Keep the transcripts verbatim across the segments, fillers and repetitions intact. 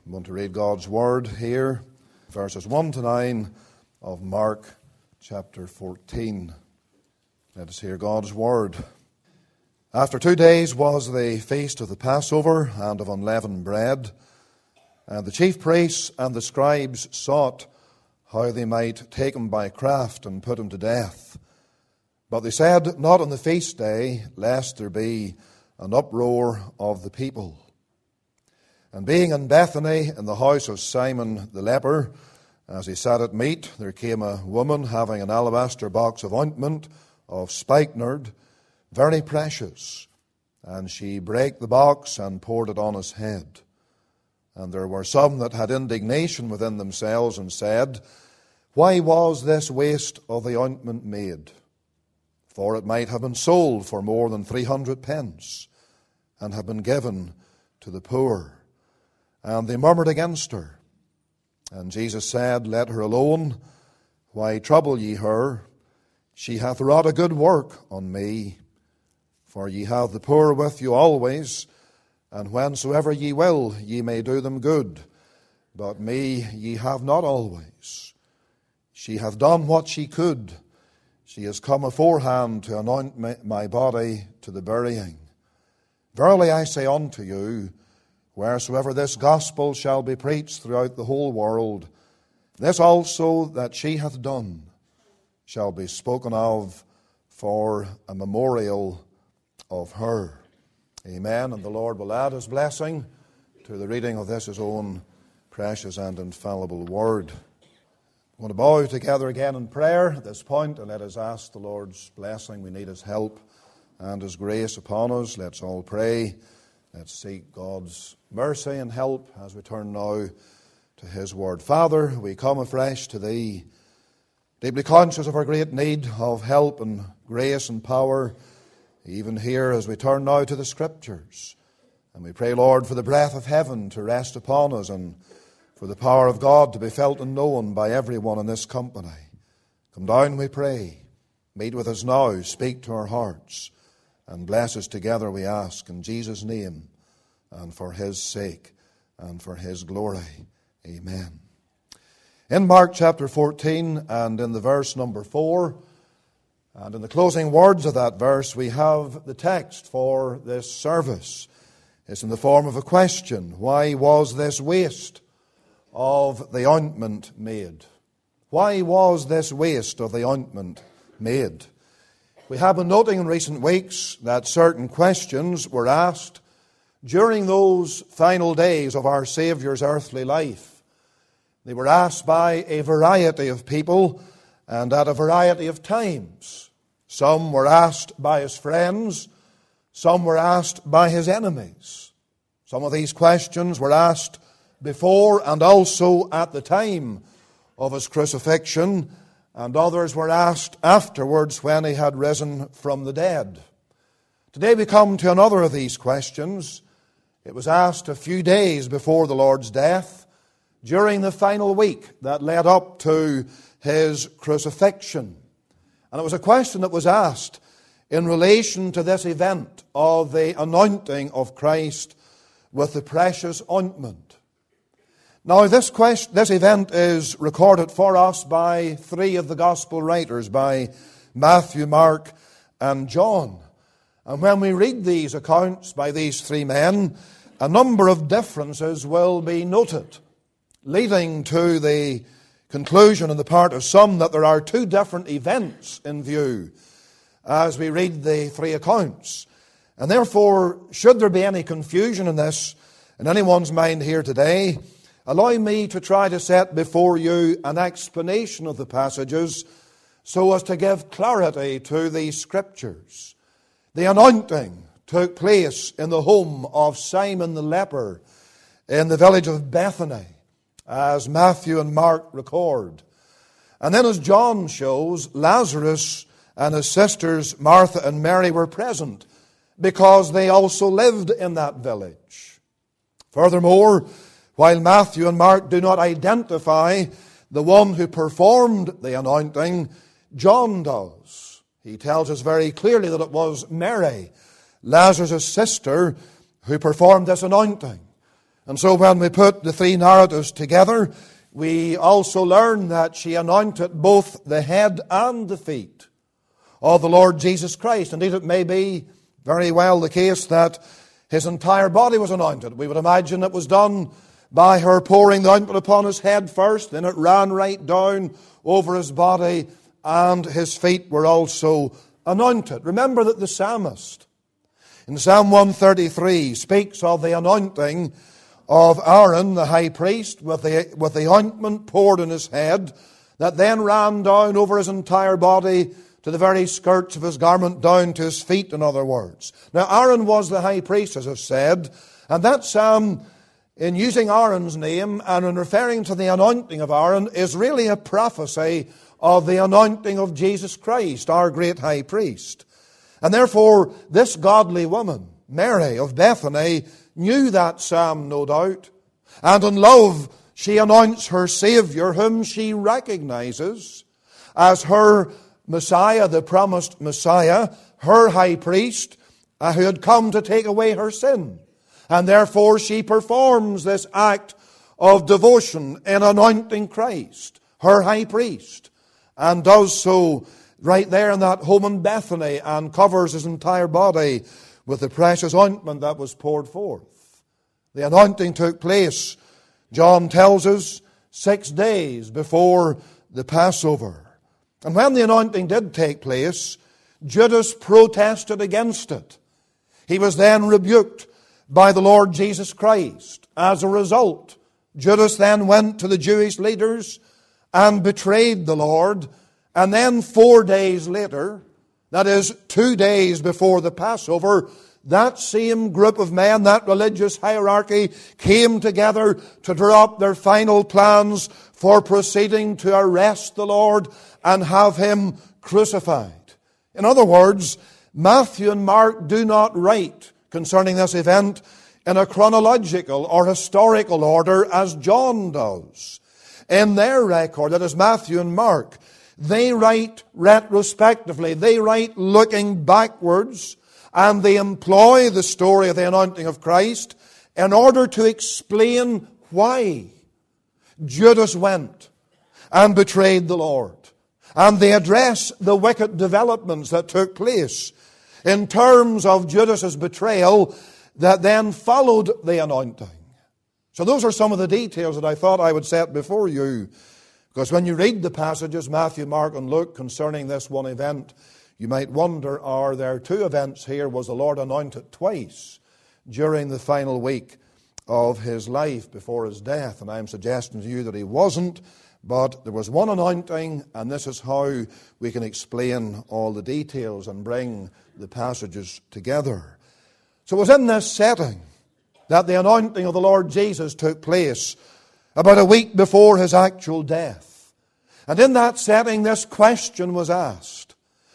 I want to read God's Word here, verses one to nine of Mark chapter fourteen. Let us hear God's Word. After two days was the feast of the Passover and of unleavened bread, and the chief priests and the scribes sought how they might take him by craft and put him to death. But they said, not on the feast day, lest there be an uproar of the people. And being in Bethany, in the house of Simon the leper, as he sat at meat, there came a woman having an alabaster box of ointment of spikenard, very precious. And she brake the box and poured it on his head. And there were some that had indignation within themselves and said, why was this waste of the ointment made? For it might have been sold for more than three hundred pence, and have been given to the poor. And they murmured against her. And Jesus said, let her alone. Why trouble ye her? She hath wrought a good work on me. For ye have the poor with you always, and whensoever ye will, ye may do them good. But me ye have not always. She hath done what she could. She is come aforehand to anoint my body to the burying. Verily I say unto you, wheresoever this gospel shall be preached throughout the whole world, this also that she hath done shall be spoken of for a memorial of her. Amen. And the Lord will add his blessing to the reading of this his own precious and infallible word. I want to bow together again in prayer at this point, and let us ask the Lord's blessing. We need his help and his grace upon us. Let's all pray. Let's seek God's mercy and help as we turn now to his word. Father, we come afresh to thee, deeply conscious of our great need of help and grace and power, even here as we turn now to the Scriptures. And we pray, Lord, for the breath of heaven to rest upon us and for the power of God to be felt and known by everyone in this company. Come down, we pray. Meet with us now. Speak to our hearts. And bless us together, we ask, in Jesus' name, and for his sake, and for his glory. Amen. In Mark chapter fourteen, and in the verse number four, and in the closing words of that verse, we have the text for this service. It's in the form of a question. Why was this waste of the ointment made? Why was this waste of the ointment made? We have been noting in recent weeks that certain questions were asked during those final days of our Saviour's earthly life. They were asked by a variety of people and at a variety of times. Some were asked by his friends. Some were asked by his enemies. Some of these questions were asked before and also at the time of his crucifixion, and others were asked afterwards when he had risen from the dead. Today we come to another of these questions. It was asked a few days before the Lord's death, during the final week that led up to his crucifixion. And it was a question that was asked in relation to this event of the anointing of Christ with the precious ointment. Now, this question, this event is recorded for us by three of the gospel writers, by Matthew, Mark, and John. And when we read these accounts by these three men, a number of differences will be noted, leading to the conclusion on the part of some that there are two different events in view as we read the three accounts. And therefore, should there be any confusion in this, in anyone's mind here today, allow me to try to set before you an explanation of the passages so as to give clarity to these Scriptures. The anointing took place in the home of Simon the leper in the village of Bethany, as Matthew and Mark record. And then, as John shows, Lazarus and his sisters Martha and Mary were present because they also lived in that village. Furthermore, while Matthew and Mark do not identify the one who performed the anointing, John does. He tells us very clearly that it was Mary, Lazarus' sister, who performed this anointing. And so when we put the three narratives together, we also learn that she anointed both the head and the feet of the Lord Jesus Christ. Indeed, it may be very well the case that his entire body was anointed. We would imagine it was done by her pouring the ointment upon his head first, then it ran right down over his body, and his feet were also anointed. Remember that the psalmist in Psalm one thirty-three speaks of the anointing of Aaron, the high priest, with the, with the ointment poured on his head, that then ran down over his entire body to the very skirts of his garment, down to his feet, in other words. Now, Aaron was the high priest, as I've said, and that psalm, in using Aaron's name and in referring to the anointing of Aaron, is really a prophecy of the anointing of Jesus Christ, our great high priest. And therefore, this godly woman, Mary of Bethany, knew that psalm, no doubt. And in love, she anoints her Savior, whom she recognizes as her Messiah, the promised Messiah, her high priest, uh, who had come to take away her sin. And therefore, she performs this act of devotion in anointing Christ, her high priest, and does so right there in that home in Bethany, and covers his entire body with the precious ointment that was poured forth. The anointing took place, John tells us, six days before the Passover. And when the anointing did take place, Judas protested against it. He was then rebuked by the Lord Jesus Christ. As a result, Judas then went to the Jewish leaders and betrayed the Lord. And then four days later, that is two days before the Passover, that same group of men, that religious hierarchy, came together to draw up their final plans for proceeding to arrest the Lord and have him crucified. In other words, Matthew and Mark do not write concerning this event in a chronological or historical order as John does. In their record, that is Matthew and Mark, they write retrospectively. They write looking backwards, and they employ the story of the anointing of Christ in order to explain why Judas went and betrayed the Lord. And they address the wicked developments that took place in terms of Judas's betrayal that then followed the anointing. So those are some of the details that I thought I would set before you. Because when you read the passages, Matthew, Mark, and Luke, concerning this one event, you might wonder, are there two events here? Was the Lord anointed twice during the final week of his life before his death? And I'm suggesting to you that he wasn't, but there was one anointing, and this is how we can explain all the details and bring the passages together. So it was in this setting that the anointing of the Lord Jesus took place about a week before his actual death. And in that setting, this question was asked: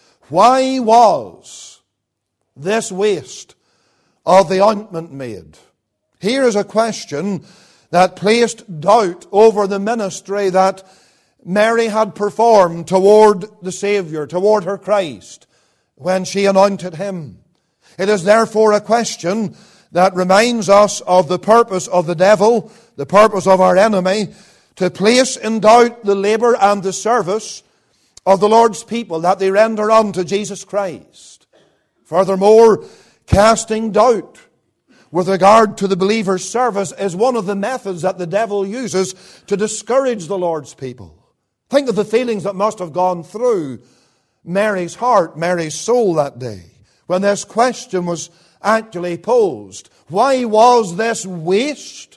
why was this waste of the ointment made? Here is a question that placed doubt over the ministry that Mary had performed toward the Savior, toward her Christ, when she anointed him. It is therefore a question that reminds us of the purpose of the devil, the purpose of our enemy, to place in doubt the labor and the service of the Lord's people that they render unto Jesus Christ. Furthermore, casting doubt with regard to the believer's service is one of the methods that the devil uses to discourage the Lord's people. Think of the feelings that must have gone through Mary's heart, Mary's soul that day, when this question was actually posed. Why was this waste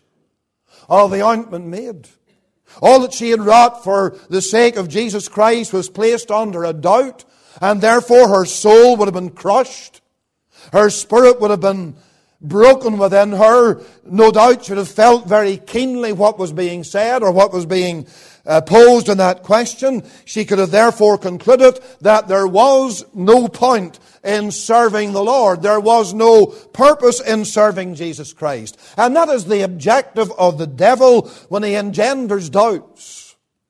of the ointment made? All that she had wrought for the sake of Jesus Christ was placed under a doubt, and therefore her soul would have been crushed. Her spirit would have been broken within her. No doubt she would have felt very keenly what was being said or what was being uh, posed in that question. She could have therefore concluded that there was no point in serving the Lord. There was no purpose in serving Jesus Christ. And that is the objective of the devil when he engenders doubts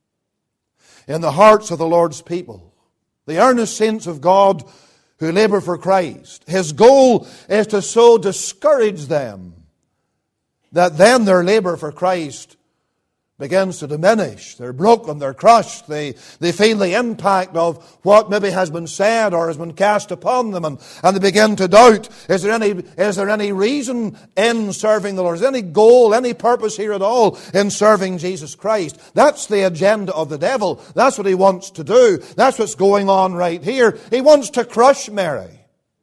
in the hearts of the Lord's people, the earnest saints of God who labor for Christ. His goal is to so discourage them that then their labor for Christ begins to diminish. They're broken, they're crushed, they, they feel the impact of what maybe has been said or has been cast upon them, and, and they begin to doubt, is there any is there any reason in serving the Lord? Is there any goal, any purpose here at all in serving Jesus Christ? That's the agenda of the devil. That's what he wants to do. That's what's going on right here. He wants to crush Mary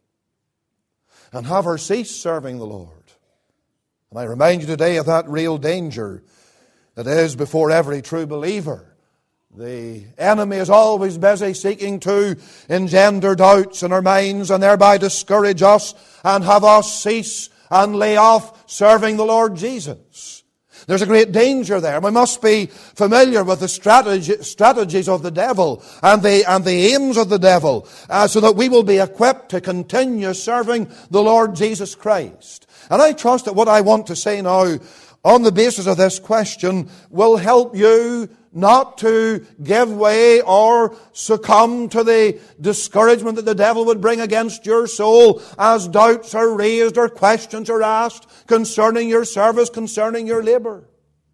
and have her cease serving the Lord. And I remind you today of that real danger that is before every true believer. The enemy is always busy seeking to engender doubts in our minds and thereby discourage us and have us cease and lay off serving the Lord Jesus. There's a great danger there. We must be familiar with the strategy, strategies of the devil and the, and the aims of the devil uh, so that we will be equipped to continue serving the Lord Jesus Christ. And I trust that what I want to say now on the basis of this question will help you not to give way or succumb to the discouragement that the devil would bring against your soul as doubts are raised or questions are asked concerning your service, concerning your labor.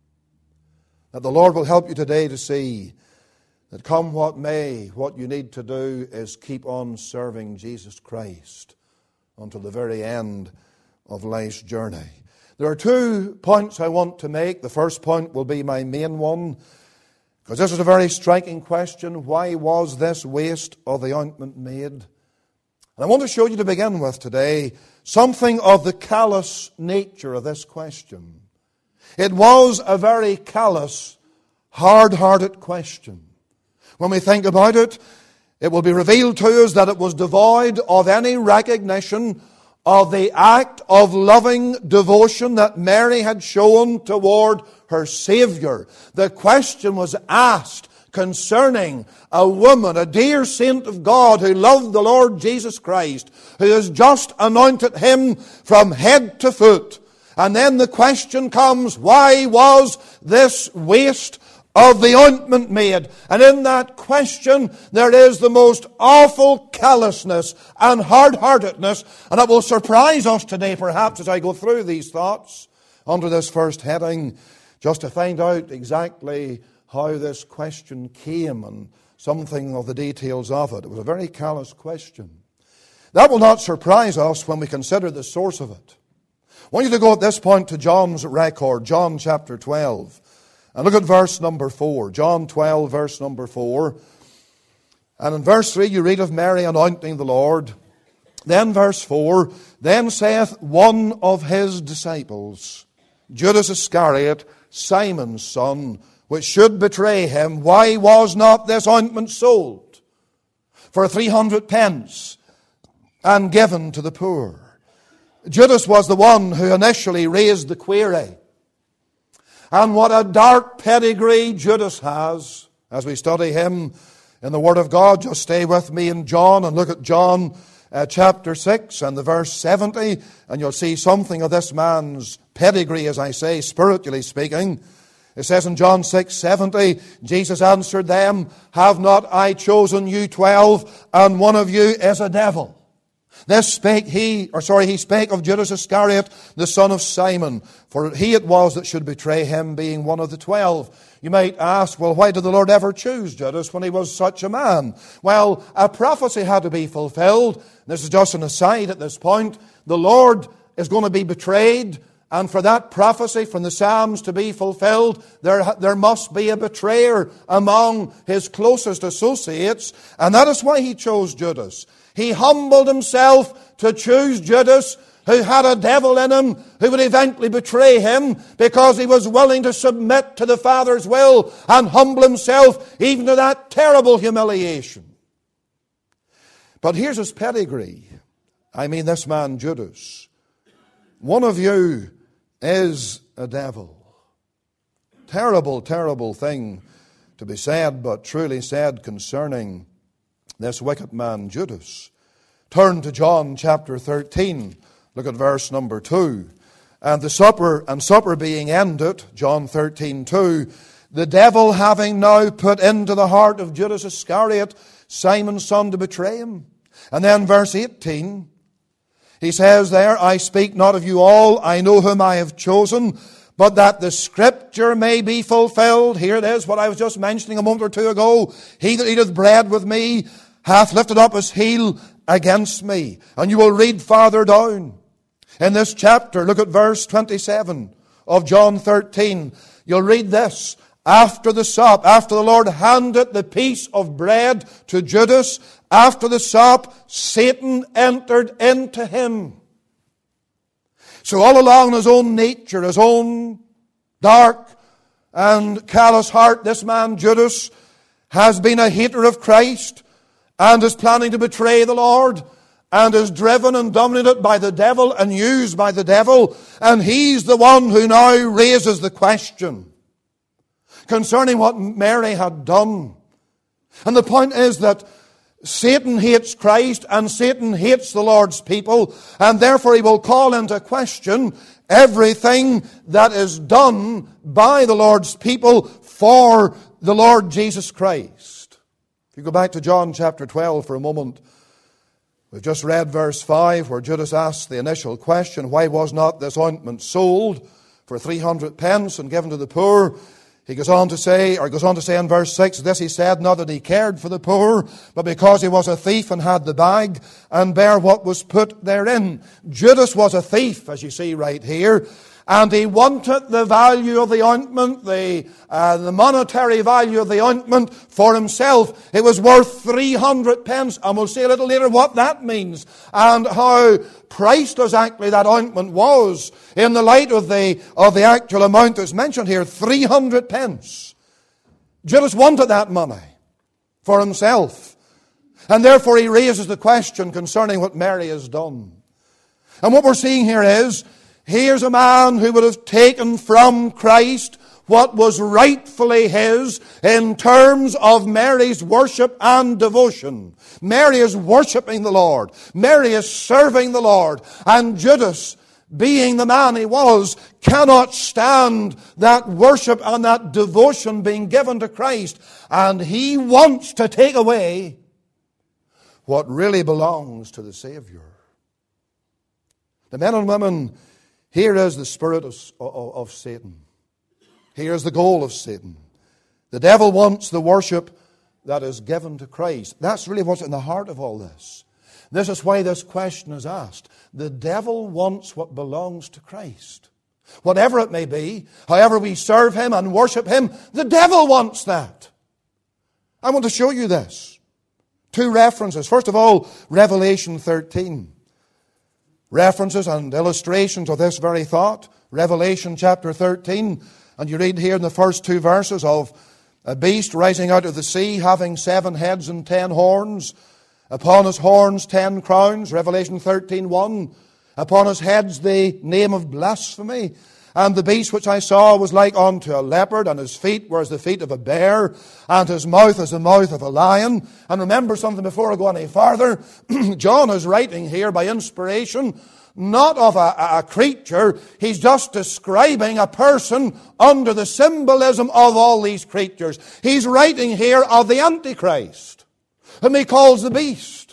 That the Lord will help you today to see that come what may, what you need to do is keep on serving Jesus Christ until the very end of life's journey. There are two points I want to make. The first point will be my main one, because this is a very striking question. Why was this waste of the ointment made? And I want to show you to begin with today something of the callous nature of this question. It was a very callous, hard-hearted question. When we think about it, it will be revealed to us that it was devoid of any recognition of the act of loving devotion that Mary had shown toward her Savior. The question was asked concerning a woman, a dear saint of God who loved the Lord Jesus Christ, who has just anointed Him from head to foot. And then the question comes, why was this waste of the ointment made? And in that question there is the most awful callousness and hard-heartedness, and it will surprise us today perhaps as I go through these thoughts under this first heading, just to find out exactly how this question came and something of the details of it. It was a very callous question. That will not surprise us when we consider the source of it. I want you to go at this point to John's record, John chapter twelve. And look at verse number four. John twelve, verse number four. And in verse three you read of Mary anointing the Lord. Then verse four, then saith one of his disciples, Judas Iscariot, Simon's son, which should betray him, why was not this ointment sold for three hundred pence and given to the poor? Judas was the one who initially raised the query. And what a dark pedigree Judas has. As we study him in the Word of God, just stay with me in John and look at John uh, chapter six and the verse seventy, and you'll see something of this man's pedigree, as I say, spiritually speaking. It says in John six seventy, Jesus answered them, have not I chosen you twelve, and one of you is a devil? This spake he, or sorry, he spake of Judas Iscariot, the son of Simon, for he it was that should betray him, being one of the twelve. You might ask, well, why did the Lord ever choose Judas when he was such a man? Well, a prophecy had to be fulfilled. This is just an aside at this point. The Lord is going to be betrayed, and for that prophecy from the Psalms to be fulfilled, there, there must be a betrayer among his closest associates, and that is why he chose Judas. He humbled himself to choose Judas, who had a devil in him, who would eventually betray him, because he was willing to submit to the Father's will and humble himself even to that terrible humiliation. But here's his pedigree. I mean, this man Judas. One of you is a devil. Terrible, terrible thing to be said, but truly said concerning this wicked man Judas. Turn to John chapter thirteen. Look at verse number two. And the supper, and supper being ended, John thirteen two, the devil having now put into the heart of Judas Iscariot, Simon's son, to betray him. And then verse eighteen, He says there, I speak not of you all, I know whom I have chosen, but that the Scripture may be fulfilled. Here it is, what I was just mentioning a moment or two ago. He that eateth bread with me hath lifted up his heel against me. And you will read farther down in this chapter, look at verse twenty-seven of John thirteen. You'll read this. After the sup, after the Lord handed the piece of bread to Judas, after the sup, Satan entered into him. So all along his own nature, his own dark and callous heart, this man Judas has been a hater of Christ and is planning to betray the Lord and is driven and dominated by the devil and used by the devil. And he's the one who now raises the question concerning what Mary had done. And the point is that Satan hates Christ and Satan hates the Lord's people, and therefore he will call into question everything that is done by the Lord's people for the Lord Jesus Christ. If you go back to John chapter twelve for a moment, we've just read verse five where Judas asked the initial question, why was not this ointment sold for three hundred pence and given to the poor? He goes on to say, or goes on to say in verse six, this he said, not that he cared for the poor, but because he was a thief and had the bag and bare what was put therein. Judas was a thief, as you see right here, and he wanted the value of the ointment, the, uh, the monetary value of the ointment for himself. It was worth three hundred pence, and we'll see a little later what that means and how priceless actually that ointment was in the light of the, of the actual amount that's mentioned here, three hundred pence. Judas wanted that money for himself, and therefore he raises the question concerning what Mary has done. And what we're seeing here is, here's a man who would have taken from Christ what was rightfully his in terms of Mary's worship and devotion. Mary is worshiping the Lord. Mary is serving the Lord. And Judas, being the man he was, cannot stand that worship and that devotion being given to Christ. And he wants to take away what really belongs to the Savior. The men and women, here is the spirit of, of, of Satan. Here is the goal of Satan. The devil wants the worship that is given to Christ. That's really what's in the heart of all this. This is why this question is asked. The devil wants what belongs to Christ. Whatever it may be, however we serve him and worship him, the devil wants that. I want to show you this. Two references. First of all, Revelation thirteen. References and illustrations of this very thought. Revelation chapter thirteen. And you read here in the first two verses of a beast rising out of the sea, having seven heads and ten horns. Upon his horns ten crowns. Revelation thirteen one. Upon his heads the name of blasphemy. And the beast which I saw was like unto a leopard, and his feet were as the feet of a bear, and his mouth as the mouth of a lion. And remember something before I go any farther. John is writing here by inspiration, not of a, a creature. He's just describing a person under the symbolism of all these creatures. He's writing here of the Antichrist, whom he calls the beast.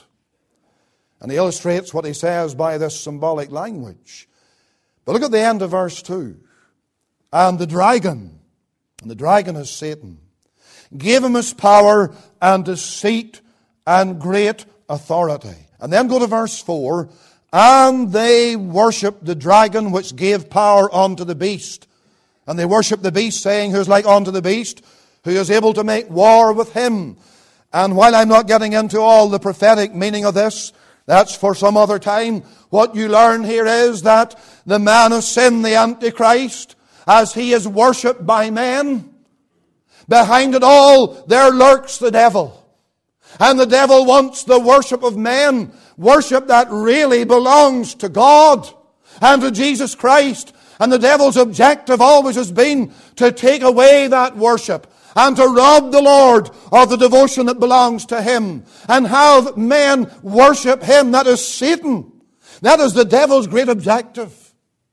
And he illustrates what he says by this symbolic language. But look at the end of verse two. And the dragon, and the dragon is Satan, gave him his power and deceit and great authority. And then go to verse four. And they worshipped the dragon which gave power unto the beast. And they worshipped the beast, saying, who is like unto the beast, who is able to make war with him. And while I'm not getting into all the prophetic meaning of this, that's for some other time, what you learn here is that the man of sin, the Antichrist, as he is worshipped by men, behind it all there lurks the devil. And the devil wants the worship of men, worship that really belongs to God and to Jesus Christ. And the devil's objective always has been to take away that worship and to rob the Lord of the devotion that belongs to him, and have men worship him. That is Satan. That is the devil's great objective.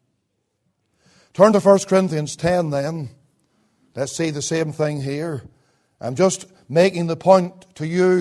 Turn to First Corinthians ten then. Let's see the same thing here. I'm just making the point to you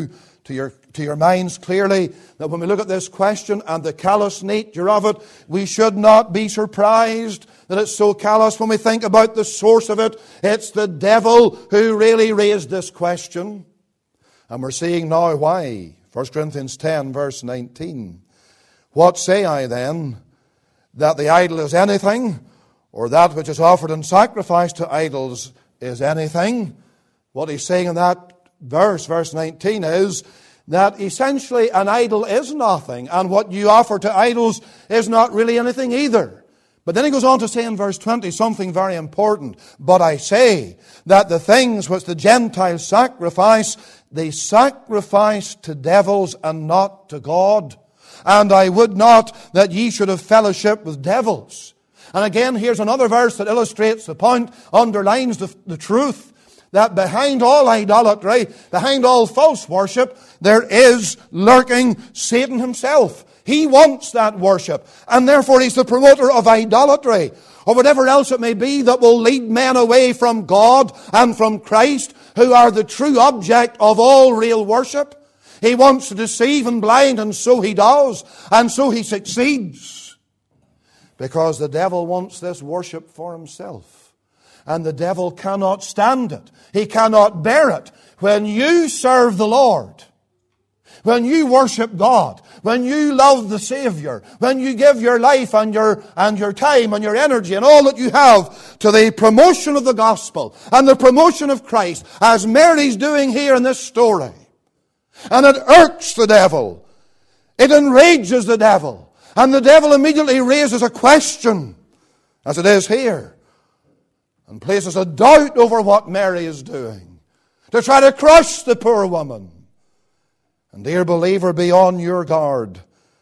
to your, to your minds clearly that when we look at this question and the callous nature of it, we should not be surprised that it's so callous when we think about the source of it. It's the devil who really raised this question. And we're seeing now why. First Corinthians ten, verse nineteen. What say I then? That the idol is anything, or that which is offered in sacrifice to idols is anything? What he's saying in that verse, verse nineteen, is that essentially an idol is nothing, and what you offer to idols is not really anything either. But then he goes on to say in verse twenty something very important. But I say that the things which the Gentiles sacrifice, they sacrifice to devils and not to God. And I would not that ye should have fellowship with devils. And again, here's another verse that illustrates the point, underlines the, the truth, that behind all idolatry, behind all false worship, there is lurking Satan himself. He wants that worship, and therefore he's the promoter of idolatry, or whatever else it may be that will lead men away from God and from Christ, who are the true object of all real worship. He wants to deceive and blind, and so he does, and so he succeeds. Because the devil wants this worship for himself. And the devil cannot stand it. He cannot bear it. When you serve the Lord, when you worship God, when you love the Savior, when you give your life and your, and your time and your energy and all that you have to the promotion of the gospel and the promotion of Christ, as Mary's doing here in this story, and it irks the devil, it enrages the devil, and the devil immediately raises a question, as it is here, and places a doubt over what Mary is doing, to try to crush the poor woman. And dear believer, be on your guard,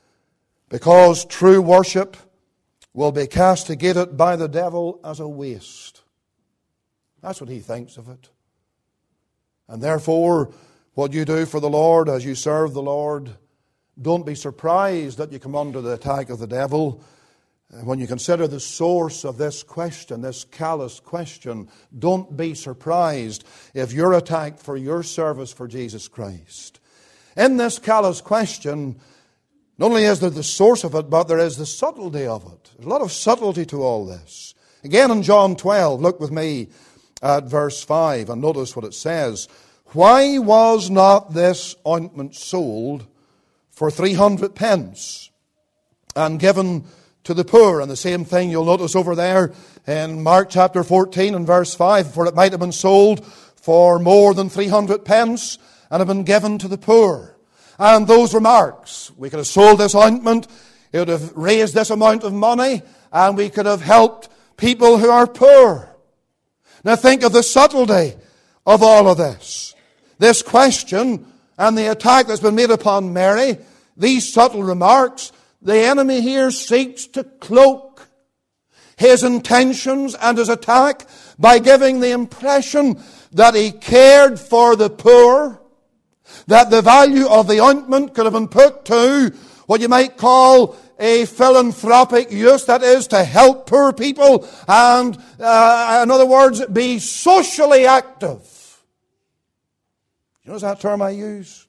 because true worship will be castigated by the devil as a waste. That's what he thinks of it. And therefore, what you do for the Lord as you serve the Lord, don't be surprised that you come under the attack of the devil. When you consider the source of this question, this callous question, don't be surprised if you're attacked for your service for Jesus Christ. In this callous question, not only is there the source of it, but there is the subtlety of it. There's a lot of subtlety to all this. Again in John twelve, look with me at verse five and notice what it says. Why was not this ointment sold for three hundred pence and given to the poor? And the same thing you'll notice over there in Mark chapter fourteen and verse five. For it might have been sold for more than three hundred pence and have been given to the poor. And those remarks, we could have sold this ointment, it would have raised this amount of money, and we could have helped people who are poor. Now think of the subtlety of all of this. This question and the attack that's been made upon Mary, these subtle remarks, the enemy here seeks to cloak his intentions and his attack by giving the impression that he cared for the poor, that the value of the ointment could have been put to what you might call a philanthropic use, that is, to help poor people and, uh, in other words, be socially active. You notice that term I use?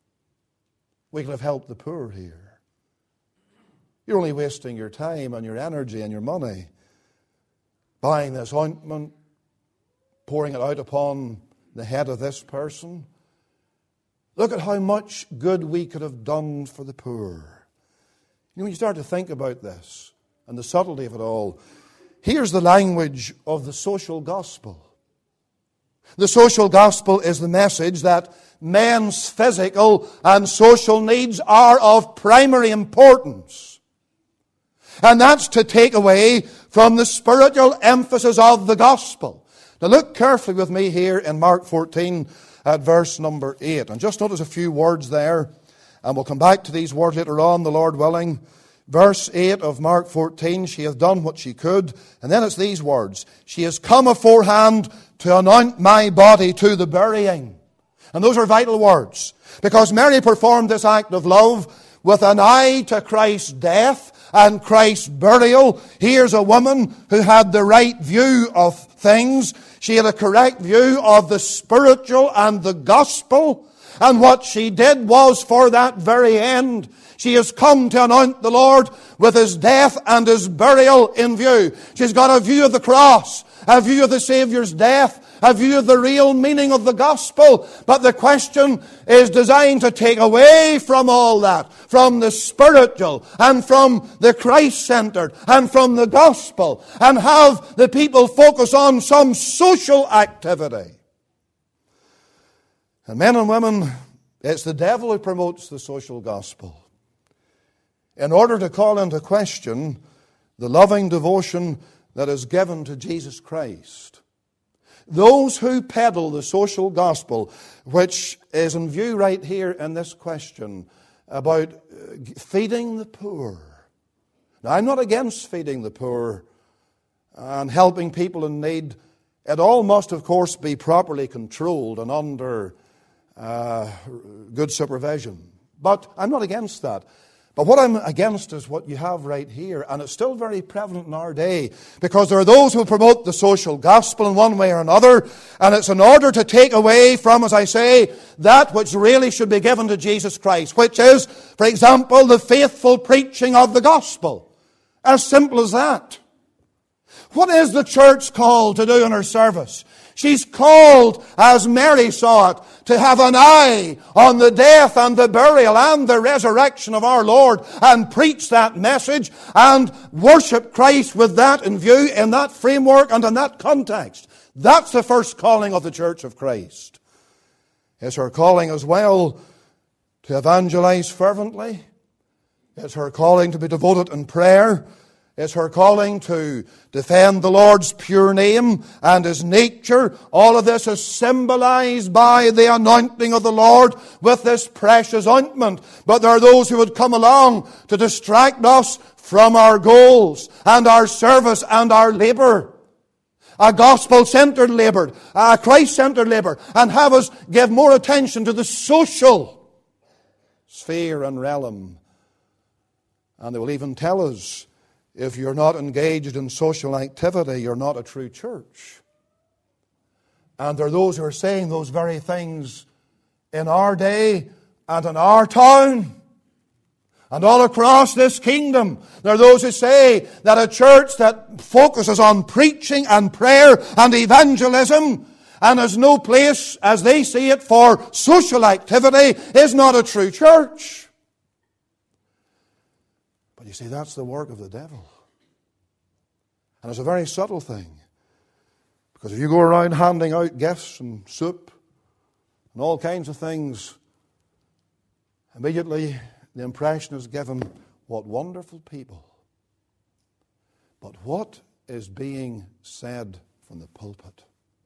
We could have helped the poor here. You're only wasting your time and your energy and your money buying this ointment, pouring it out upon the head of this person. Look at how much good we could have done for the poor. You know, when you start to think about this and the subtlety of it all, here's the language of the social gospel. The social gospel is the message that men's physical and social needs are of primary importance. And that's to take away from the spiritual emphasis of the gospel. Now look carefully with me here in Mark fourteen at verse number eight. And just notice a few words there. And we'll come back to these words later on, the Lord willing. Verse eight of Mark fourteen, she hath done what she could. And then it's these words. She has come aforehand to anoint my body to the burying. And those are vital words. Because Mary performed this act of love with an eye to Christ's death and Christ's burial. Here's a woman who had the right view of things. She had a correct view of the spiritual and the gospel. And what she did was for that very end. She has come to anoint the Lord with His death and His burial in view. She's got a view of the cross, a view of the Saviour's death, a view of the real meaning of the gospel. But the question is designed to take away from all that, from the spiritual and from the Christ-centered and from the gospel, and have the people focus on some social activity. And men and women, it's the devil who promotes the social gospel in order to call into question the loving devotion that is given to Jesus Christ. Those who peddle the social gospel, which is in view right here in this question about feeding the poor. Now, I'm not against feeding the poor and helping people in need. It all must, of course, be properly controlled and under uh, good supervision. But I'm not against that. But what I'm against is what you have right here, and it's still very prevalent in our day, because there are those who promote the social gospel in one way or another, and it's in order to take away from, as I say, that which really should be given to Jesus Christ, which is, for example, the faithful preaching of the gospel. As simple as that. What is the church called to do in her service? She's called, as Mary saw it, to have an eye on the death and the burial and the resurrection of our Lord, and preach that message and worship Christ with that in view, in that framework and in that context. That's the first calling of the Church of Christ. It's her calling as well to evangelize fervently. It's her calling to be devoted in prayer. It's her calling to defend the Lord's pure name and His nature. All of this is symbolized by the anointing of the Lord with this precious ointment. But there are those who would come along to distract us from our goals and our service and our labor. A gospel-centered labor, a Christ-centered labor, and have us give more attention to the social sphere and realm. And they will even tell us, if you're not engaged in social activity, you're not a true church. And there are those who are saying those very things in our day and in our town and all across this kingdom. There are those who say that a church that focuses on preaching and prayer and evangelism and has no place, as they see it, for social activity is not a true church. But you see, that's the work of the devil. And it's a very subtle thing. Because if you go around handing out gifts and soup and all kinds of things, immediately the impression is given, what wonderful people. But what is being said from the pulpit?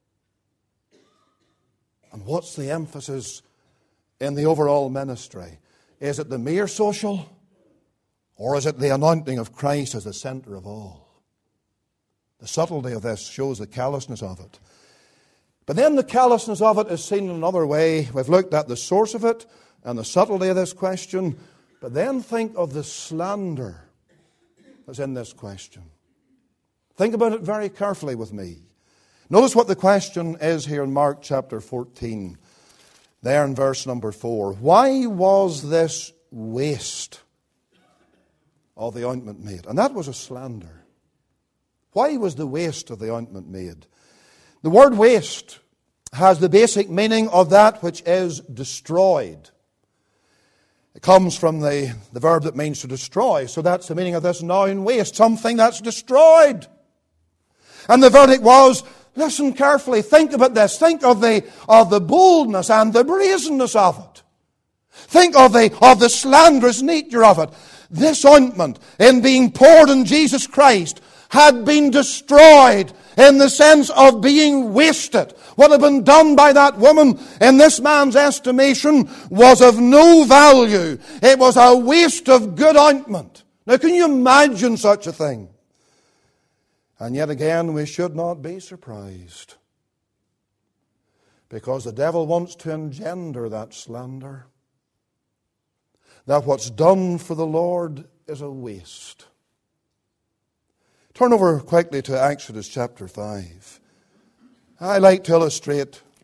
And what's the emphasis in the overall ministry? Is it the mere social? Or is it the anointing of Christ as the center of all? The subtlety of this shows the callousness of it. But then the callousness of it is seen in another way. We've looked at the source of it and the subtlety of this question. But then think of the slander that's in this question. Think about it very carefully with me. Notice what the question is here in Mark chapter fourteen. There in verse number four. Why was this waste of the ointment made? And that was a slander. Why was the waste of the ointment made? The word waste has the basic meaning of that which is destroyed. It comes from the, the verb that means to destroy. So that's the meaning of this noun, waste. Something that's destroyed. And the verdict was, listen carefully, think about this. Think of the, of the boldness and the brazenness of it. Think of the, of the slanderous nature of it. This ointment, in being poured on Jesus Christ, had been destroyed in the sense of being wasted. What had been done by that woman, in this man's estimation, was of no value. It was a waste of good ointment. Now, can you imagine such a thing? And yet again, we should not be surprised, because the devil wants to engender that slander, that what's done for the Lord is a waste. Turn over quickly to Exodus chapter five. I like to illustrate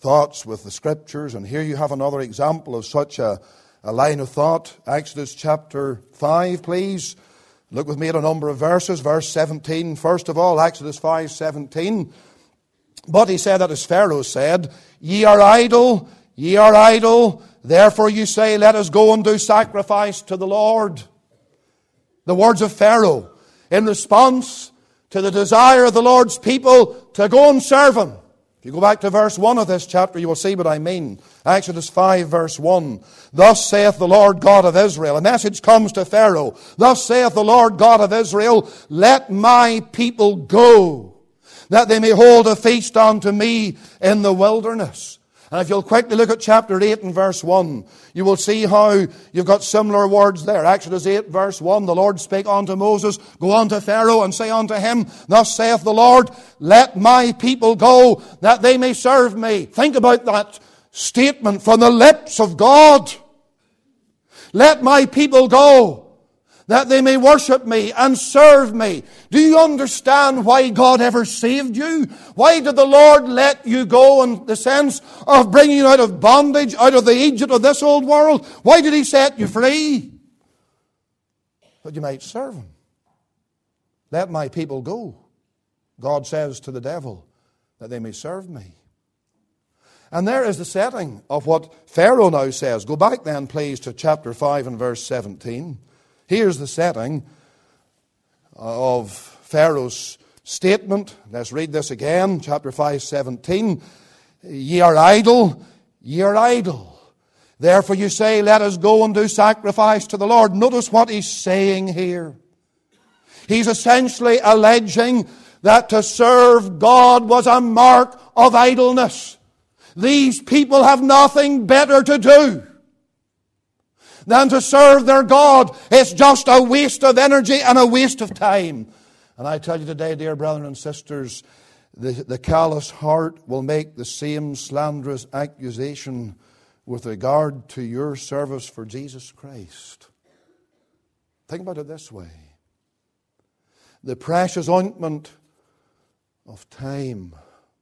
thoughts with the Scriptures. And here you have another example of such a, a line of thought. Exodus chapter five, please. Look with me at a number of verses. Verse seventeen, first of all, Exodus five seventeen. But he said that as Pharaoh said, Ye are idle, ye are idle, therefore you say, Let us go and do sacrifice to the Lord. The words of Pharaoh in response to the desire of the Lord's people to go and serve Him. If you go back to verse one of this chapter, you will see what I mean. Exodus five, verse one. Thus saith the Lord God of Israel. A message comes to Pharaoh. Thus saith the Lord God of Israel, Let my people go, that they may hold a feast unto me in the wilderness. And if you'll quickly look at chapter eight and verse one, you will see how you've got similar words there. Exodus eight, verse one, the Lord spake unto Moses, Go unto Pharaoh and say unto him, Thus saith the Lord, Let my people go, that they may serve me. Think about that statement from the lips of God. Let my people go, that they may worship me and serve me. Do you understand why God ever saved you? Why did the Lord let you go in the sense of bringing you out of bondage, out of the Egypt of this old world? Why did He set you free? That you might serve Him. Let my people go, God says to the devil, that they may serve me. And there is the setting of what Pharaoh now says. Go back then, please, to chapter five and verse seventeen. Here's the setting of Pharaoh's statement. Let's read this again. Chapter five, seventeen. Ye are idle, ye are idle. Therefore you say, Let us go and do sacrifice to the Lord. Notice what he's saying here. He's essentially alleging that to serve God was a mark of idleness. These people have nothing better to do than to serve their God. It's just a waste of energy and a waste of time. And I tell you today, dear brothers and sisters, the, the callous heart will make the same slanderous accusation with regard to your service for Jesus Christ. Think about it this way. The precious ointment of time,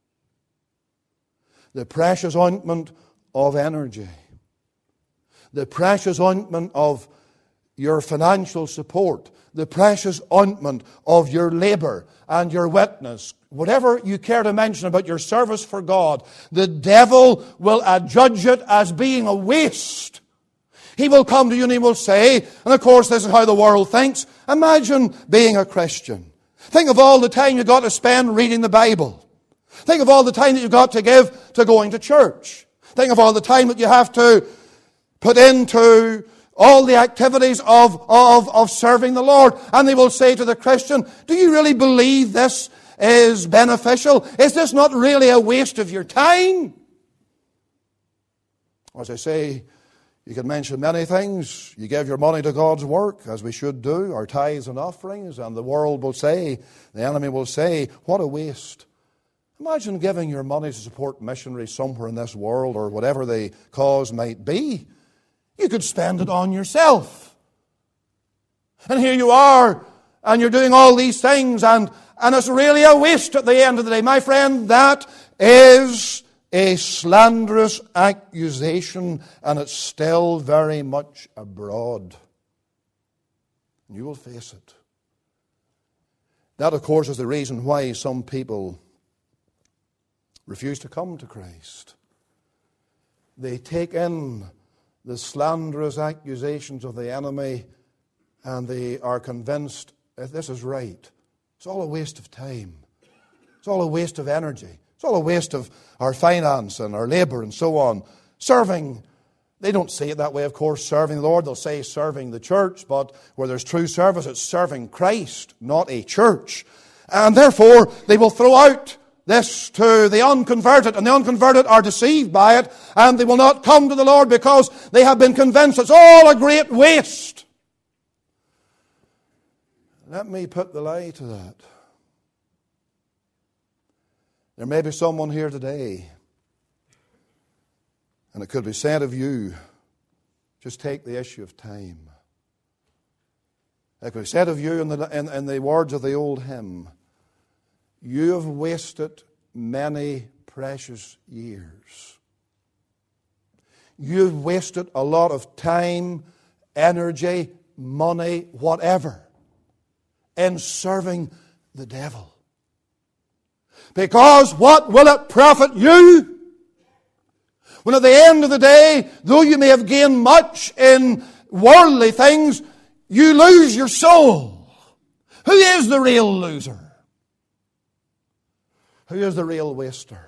the precious ointment of energy, the precious ointment of your financial support, the precious ointment of your labor and your witness, whatever you care to mention about your service for God, the devil will adjudge it as being a waste. He will come to you and he will say, and of course this is how the world thinks, imagine being a Christian. Think of all the time you've got to spend reading the Bible. Think of all the time that you've got to give to going to church. Think of all the time that you have to put into all the activities of, of, of serving the Lord. And they will say to the Christian, do you really believe this is beneficial? Is this not really a waste of your time? As I say, you can mention many things. You give your money to God's work, as we should do, our tithes and offerings, and the world will say, the enemy will say, what a waste. Imagine giving your money to support missionaries somewhere in this world, or whatever the cause might be. You could spend it on yourself. And here you are, and you're doing all these things, and, and it's really a waste at the end of the day. My friend, that is a slanderous accusation, and it's still very much abroad. And you will face it. That, of course, is the reason why some people refuse to come to Christ. They take in the slanderous accusations of the enemy, and they are convinced that this is right. It's all a waste of time. It's all a waste of energy. It's all a waste of our finance and our labor and so on. Serving, they don't say it that way, of course, serving the Lord. They'll say serving the church, but where there's true service, it's serving Christ, not a church. And therefore, they will throw out this to the unconverted, and the unconverted are deceived by it, and they will not come to the Lord because they have been convinced it's all a great waste. Let me put the lie to that. There may be someone here today, and it could be said of you, just take the issue of time. It could be said of you in the, in, in the words of the old hymn, you have wasted many precious years. You've wasted a lot of time, energy, money, whatever, in serving the devil. Because what will it profit you when at the end of the day, though you may have gained much in worldly things, you lose your soul? Who is the real loser? Who is the real waster?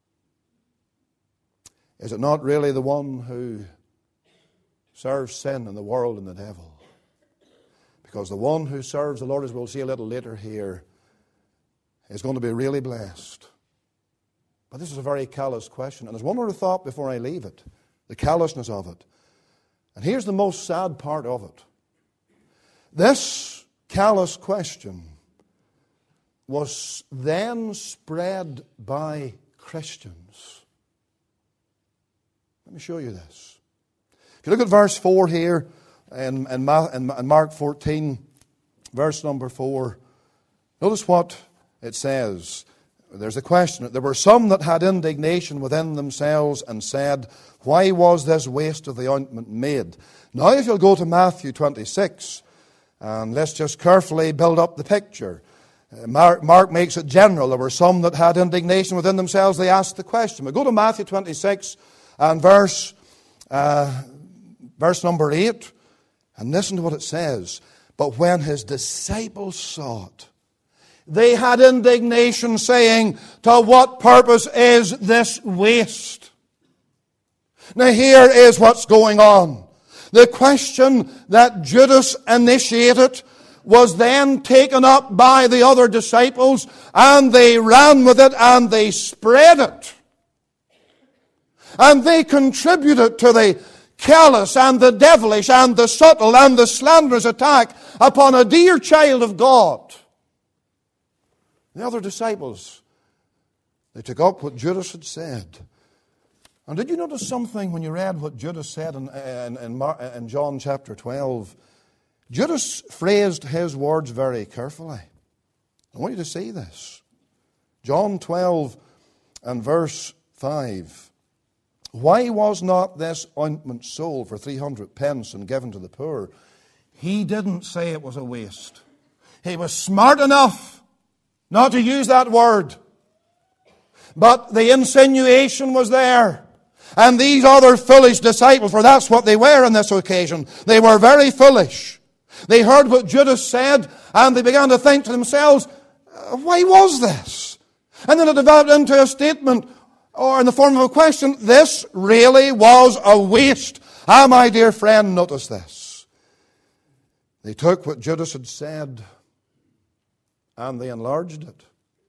Is it not really the one who serves sin and the world and the devil? Because the one who serves the Lord, as we'll see a little later here, is going to be really blessed. But this is a very callous question. And there's one other thought before I leave it. The callousness of it. And here's the most sad part of it. This callous question was then spread by Christians. Let me show you this. If you look at verse four here, in, in, in Mark fourteen, verse number four, notice what it says. There's a question. There were some that had indignation within themselves and said, why was this waste of the ointment made? Now if you'll go to Matthew twenty-six, and let's just carefully build up the picture. Mark, Mark makes it general. There were some that had indignation within themselves. They asked the question. But go to Matthew twenty-six and verse, uh, verse number eight, and listen to what it says. But when his disciples saw it, they had indignation, saying, to what purpose is this waste? Now here is what's going on. The question that Judas initiated was then taken up by the other disciples, and they ran with it and they spread it. And they contributed to the callous and the devilish and the subtle and the slanderous attack upon a dear child of God. The other disciples, they took up what Judas had said. And did you notice something when you read what Judas said in, in, in, Mar- in John chapter twelve? Judas phrased his words very carefully. I want you to see this. John twelve and verse five. Why was not this ointment sold for three hundred pence and given to the poor? He didn't say it was a waste. He was smart enough not to use that word. But the insinuation was there. And these other foolish disciples, for that's what they were on this occasion, they were very foolish. They heard what Judas said, and they began to think to themselves, why was this? And then it developed into a statement, or in the form of a question, this really was a waste. Ah, my dear friend, notice this. They took what Judas had said, and they enlarged it.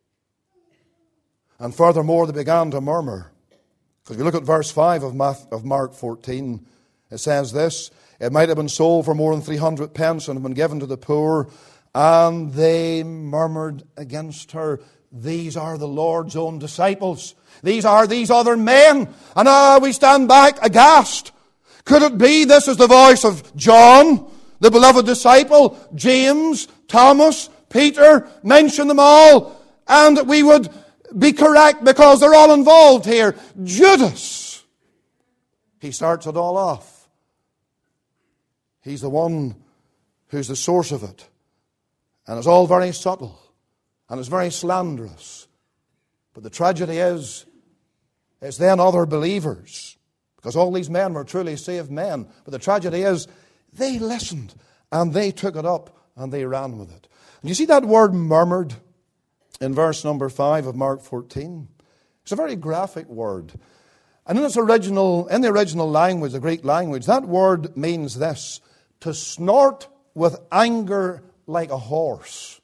And furthermore, they began to murmur. Because if you look at verse five of Mark fourteen, it says this, it might have been sold for more than three hundred pence and have been given to the poor, and they murmured against her. These are the Lord's own disciples. These are these other men. And now we stand back aghast. Could it be this is the voice of John, the beloved disciple, James, Thomas, Peter, mention them all, and we would be correct because they're all involved here. Judas, he starts it all off. He's the one who's the source of it. And it's all very subtle, and it's very slanderous. But the tragedy is, it's then other believers, because all these men were truly saved men. But the tragedy is, they listened, and they took it up, and they ran with it. And you see that word murmured in verse number five of Mark fourteen? It's a very graphic word. And in its original, in the original language, the Greek language, that word means this: to snort with anger like a horse.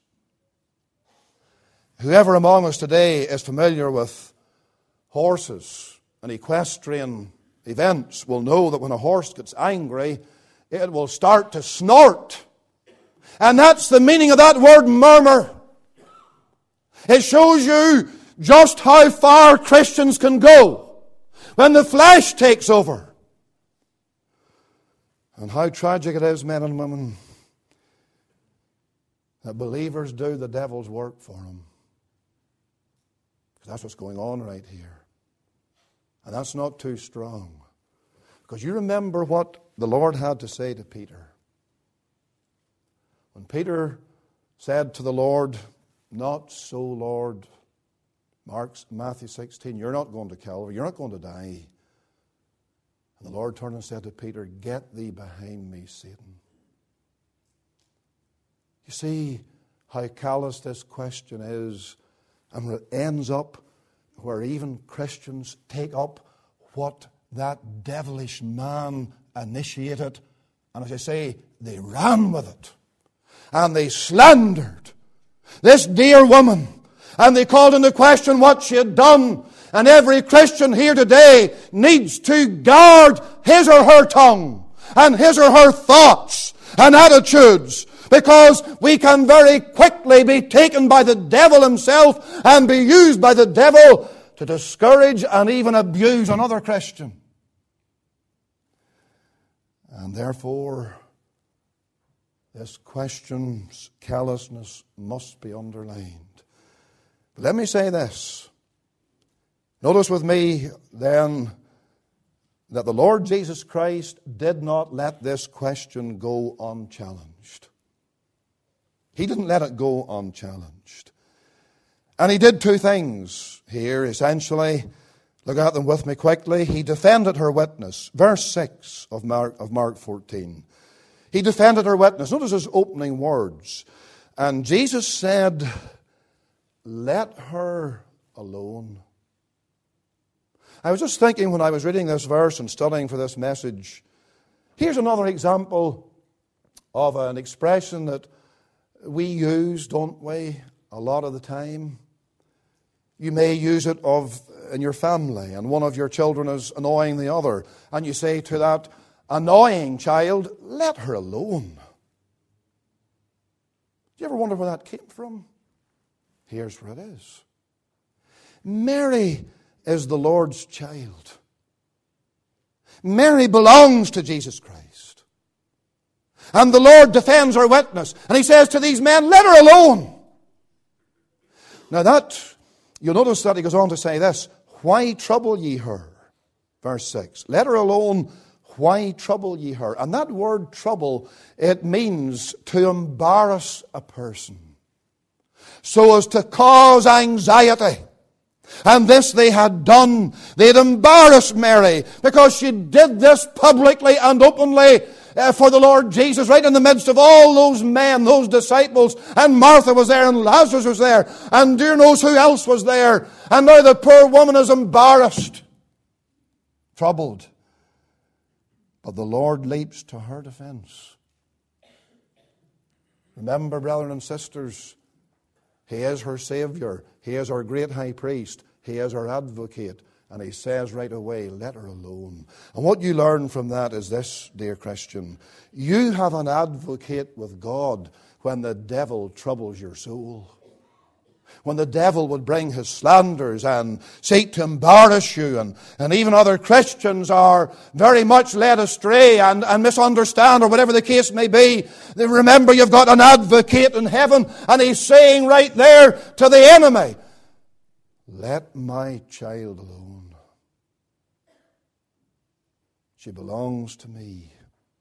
Whoever among us today is familiar with horses and equestrian events will know that when a horse gets angry, it will start to snort. And that's the meaning of that word murmur. It shows you just how far Christians can go when the flesh takes over. And how tragic it is, men and women, that believers do the devil's work for him. That's what's going on right here. And that's not too strong. Because you remember what the Lord had to say to Peter. When Peter said to the Lord, "Not so, Lord," Mark's, Matthew sixteen, "You're not going to Calvary, you're not going to die." And the Lord turned and said to Peter, "Get thee behind me, Satan." You see how callous this question is, and it ends up where even Christians take up what that devilish man initiated, and as I say, they ran with it. And they slandered this dear woman, and they called into question what she had done. And every Christian here today needs to guard his or her tongue and his or her thoughts and attitudes, because we can very quickly be taken by the devil himself and be used by the devil to discourage and even abuse another Christian. And therefore, this question's callousness must be underlined. But let me say this. Notice with me then that the Lord Jesus Christ did not let this question go unchallenged. He didn't let it go unchallenged. And he did two things here, essentially. Look at them with me quickly. He defended her witness. Verse six of Mark, of Mark fourteen. He defended her witness. Notice his opening words. And Jesus said, "Let her alone." I was just thinking when I was reading this verse and studying for this message, here's another example of an expression that we use, don't we, a lot of the time. You may use it of in your family, and one of your children is annoying the other, and you say to that annoying child, "Let her alone." Do you ever wonder where that came from? Here's where it is. Mary is the Lord's child. Mary belongs to Jesus Christ. And the Lord defends her witness. And he says to these men, "Let her alone." Now that, you'll notice that he goes on to say this, "Why trouble ye her?" Verse six. "Let her alone. Why trouble ye her?" And that word trouble, it means to embarrass a person, so as to cause anxiety. And this they had done. They had embarrassed Mary because she did this publicly and openly uh, for the Lord Jesus, right in the midst of all those men, those disciples. And Martha was there and Lazarus was there. And dear knows who else was there. And now the poor woman is embarrassed, troubled. But the Lord leaps to her defense. Remember, brethren and sisters, He is her Savior. He is our great high priest. He is our advocate. And he says right away, "Let her alone." And what you learn from that is this, dear Christian. You have an advocate with God when the devil troubles your soul. When the devil would bring his slanders and seek to embarrass you, and, and even other Christians are very much led astray and, and misunderstand, or whatever the case may be. They remember you've got an advocate in heaven, and he's saying right there to the enemy, "Let my child alone. She belongs to me.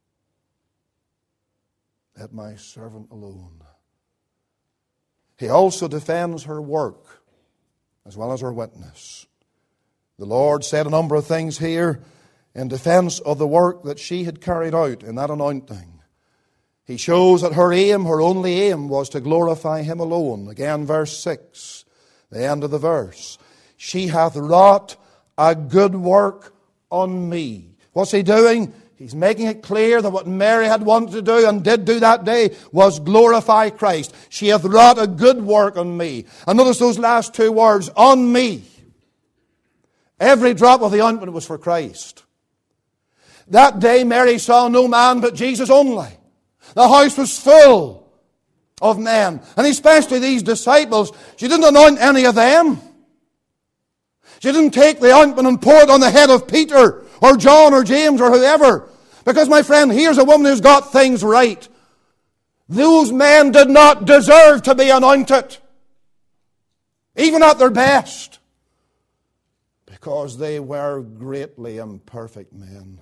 Let my servant alone." He also defends her work as well as her witness. The Lord said a number of things here in defense of the work that she had carried out in that anointing. He shows that her aim, her only aim, was to glorify Him alone. Again, verse six, the end of the verse. "She hath wrought a good work on me." What's He doing? He's making it clear that what Mary had wanted to do and did do that day was glorify Christ. "She hath wrought a good work on me." And notice those last two words, "on me." Every drop of the ointment was for Christ. That day Mary saw no man but Jesus only. The house was full of men, and especially these disciples. She didn't anoint any of them. She didn't take the ointment and pour it on the head of Peter or John or James or whoever. Because, my friend, here's a woman who's got things right. Those men did not deserve to be anointed, even at their best. because they were greatly imperfect men.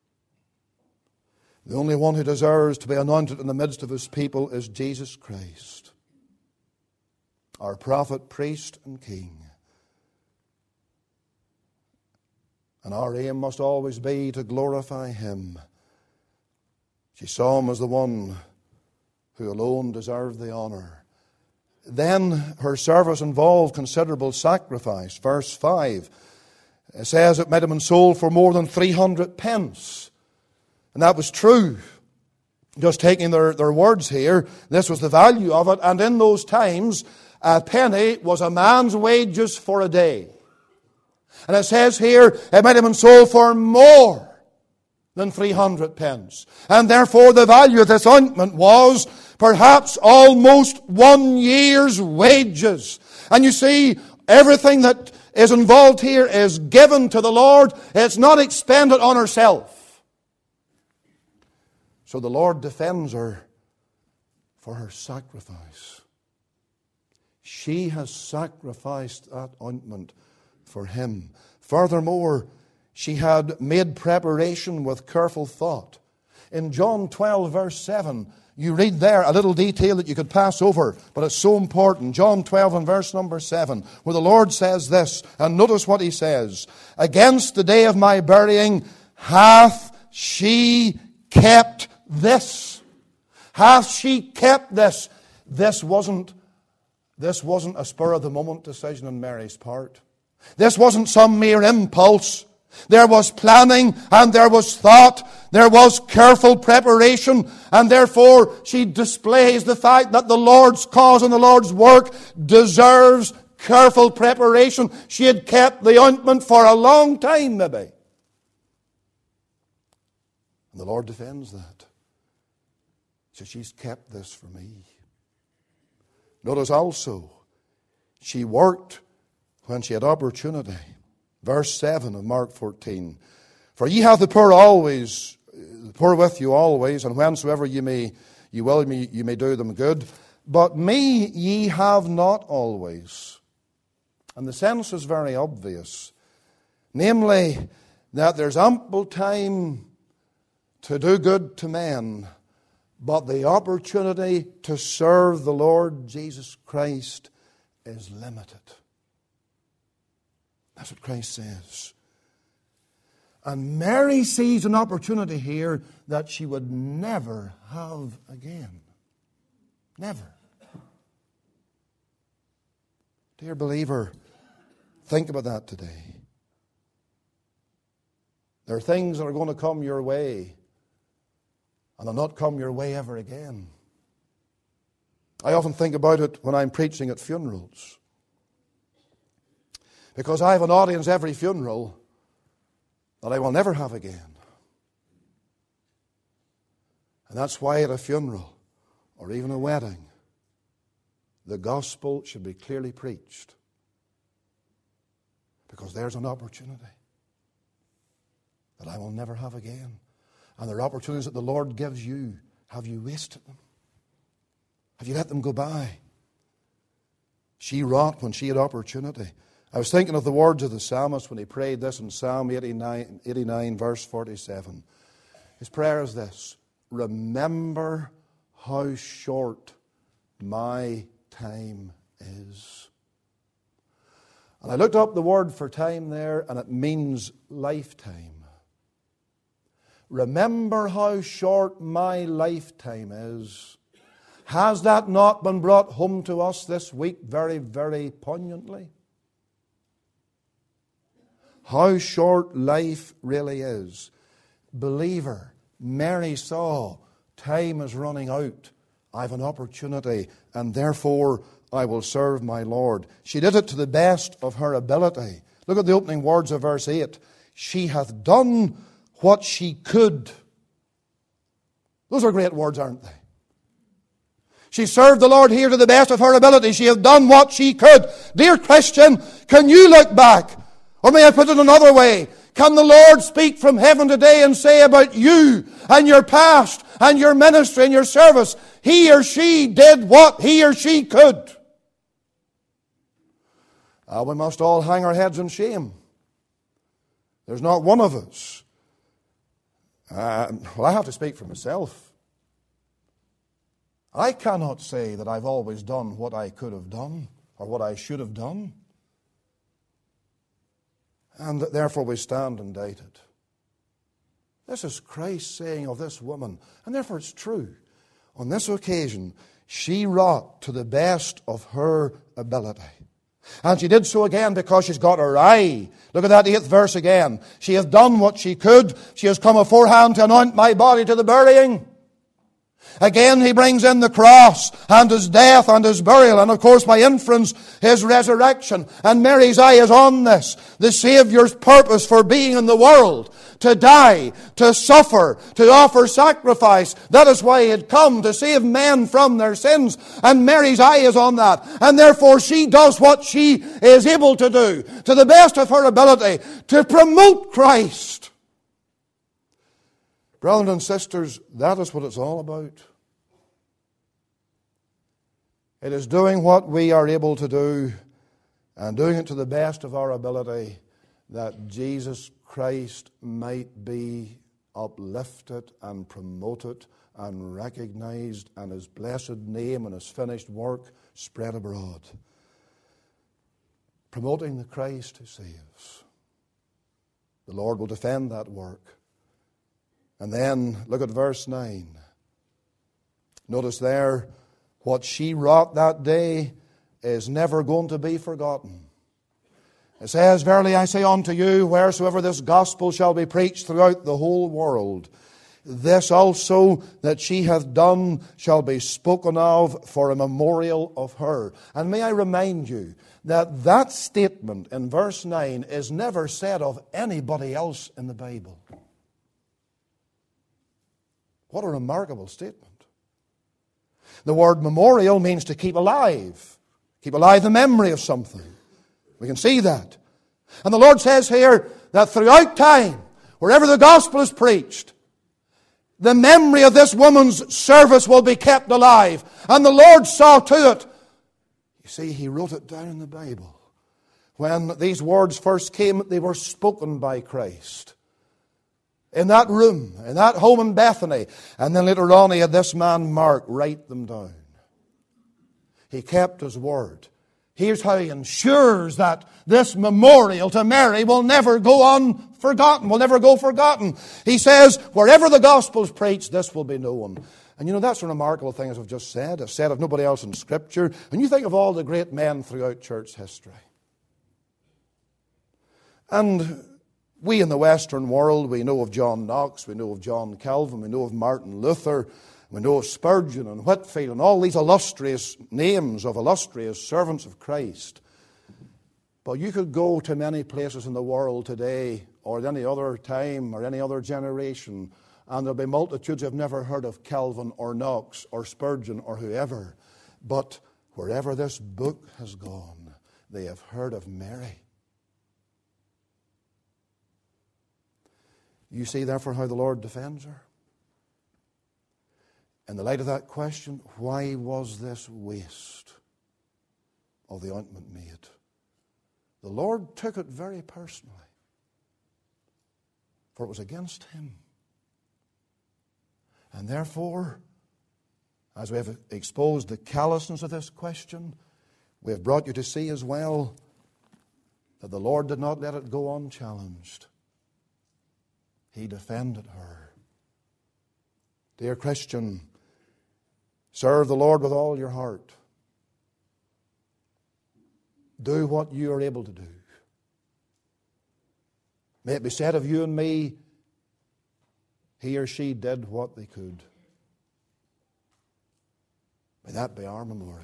The only one who deserves to be anointed in the midst of his people is Jesus Christ, our prophet, priest, and king. And our aim must always be to glorify him. She saw him as the one who alone deserved the honor. Then her service involved considerable sacrifice. Verse five, it says it might have been sold for more than three hundred pence. And that was true. Just taking their, their words here, this was the value of it. And in those times, a penny was a man's wages for a day. And it says here, it might have been sold for more than three hundred pence. And therefore the value of this ointment was perhaps almost one year's wages. And you see, everything that is involved here is given to the Lord. It's not expended on herself. So the Lord defends her for her sacrifice. She has sacrificed that ointment for him. Furthermore, she had made preparation with careful thought. In John twelve, verse seven, you read there a little detail that you could pass over, but it's so important. John twelve and verse number seven, where the Lord says this, and notice what he says. Against the day of my burying hath she kept this. Hath she kept this? This wasn't, this wasn't a spur-of-the-moment decision on Mary's part. This wasn't some mere impulse. There was planning and there was thought. There was careful preparation, and therefore she displays the fact that the Lord's cause and the Lord's work deserves careful preparation. She had kept the ointment for a long time, maybe. And the Lord defends that. So she's kept this for me. Notice also, she worked when she had opportunity. Verse seven of Mark fourteen. For ye have the poor always, the poor with you always, and whensoever ye may, ye will, ye may do them good. But me ye have not always. And the sense is very obvious. Namely, that there's ample time to do good to men, but the opportunity to serve the Lord Jesus Christ is limited. That's what Christ says. And Mary sees an opportunity here that she would never have again. Never. Dear believer, think about that today. There are things that are going to come your way, and they'll not come your way ever again. I often think about it when I'm preaching at funerals. Because I have an audience every funeral that I will never have again. And that's why at a funeral, or even a wedding, the gospel should be clearly preached. Because there's an opportunity that I will never have again. And there are opportunities that the Lord gives you. Have you wasted them? Have you let them go by? She wrought when she had opportunity. I was thinking of the words of the psalmist when he prayed this in Psalm eighty-nine, eighty-nine verse forty-seven. His prayer is this: remember how short my time is. And I looked up the word for time there, and it means lifetime. Remember how short my lifetime is. Has that not been brought home to us this week very, very poignantly? How short life really is. Believer, Mary saw time is running out. I have an opportunity, and therefore I will serve my Lord. She did it to the best of her ability. Look at the opening words of verse eight. She hath done what she could. Those are great words, aren't they? She served the Lord here to the best of her ability. She hath done what she could. Dear Christian, can you look back? Or may I put it another way? Can the Lord speak from heaven today and say about you and your past and your ministry and your service, he or she did what he or she could? Uh, we must all hang our heads in shame. There's not one of us. Uh, well, I have to speak for myself. I cannot say that I've always done what I could have done or what I should have done. And that therefore we stand indicted. This is Christ saying of this woman, and therefore it's true. On this occasion, she wrought to the best of her ability. And she did so again because she's got her eye. Look at that eighth verse again. She hath done what she could. She has come aforehand to anoint my body to the burying. Again he brings in the cross and his death and his burial, and of course by inference his resurrection. And Mary's eye is on this. The Saviour's purpose for being in the world, to die, to suffer, to offer sacrifice. That is why he had come, to save men from their sins. And Mary's eye is on that. And therefore she does what she is able to do, to the best of her ability, to promote Christ. Brothers and sisters, that is what it's all about. It is doing what we are able to do and doing it to the best of our ability, that Jesus Christ might be uplifted and promoted and recognized, and his blessed name and his finished work spread abroad. Promoting the Christ who saves. The Lord will defend that work. And then look at verse nine. Notice there, what she wrought that day is never going to be forgotten. It says, verily I say unto you, wheresoever this gospel shall be preached throughout the whole world, this also that she hath done shall be spoken of for a memorial of her. And may I remind you that that statement in verse nine is never said of anybody else in the Bible. What a remarkable statement. The word memorial means to keep alive. Keep alive the memory of something. We can see that. And the Lord says here that throughout time, wherever the gospel is preached, the memory of this woman's service will be kept alive. And the Lord saw to it. You see, he wrote it down in the Bible. When these words first came, they were spoken by Christ. In that room, in that home in Bethany. And then later on he had this man Mark write them down. He kept his word. Here's how he ensures that this memorial to Mary will never go unforgotten, will never go forgotten. He says, wherever the gospel is preached, this will be known. And you know, that's a remarkable thing, as I've just said. I've said of nobody else in Scripture. And you think of all the great men throughout church history. And we in the Western world, we know of John Knox, we know of John Calvin, we know of Martin Luther, we know of Spurgeon and Whitefield and all these illustrious names of illustrious servants of Christ. But you could go to many places in the world today or at any other time or any other generation, and there'll be multitudes who have never heard of Calvin or Knox or Spurgeon or whoever. But wherever this book has gone, they have heard of Mary. You see, therefore, how the Lord defends her. In the light of that question, why was this waste of the ointment made? The Lord took it very personally, for it was against him. And therefore, as we have exposed the callousness of this question, we have brought you to see as well that the Lord did not let it go unchallenged. He defended her. Dear Christian, serve the Lord with all your heart. Do what you are able to do. May it be said of you and me, he or she did what they could. May that be our memorial.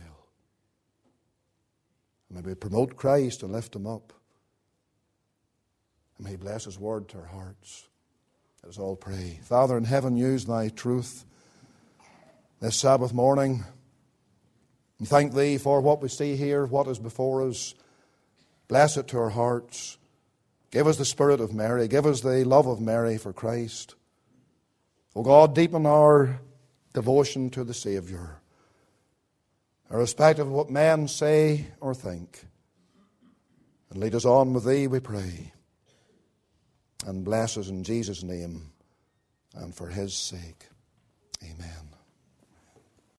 May we promote Christ and lift him up. And may he bless his word to our hearts. Let us all pray. Father in heaven, use thy truth this Sabbath morning. And thank thee for what we see here, what is before us. Bless it to our hearts. Give us the spirit of Mary. Give us the love of Mary for Christ. O God, deepen our devotion to the Saviour, irrespective of what men say or think. And lead us on with thee, we pray. and bless us in Jesus' name and for his sake. Amen.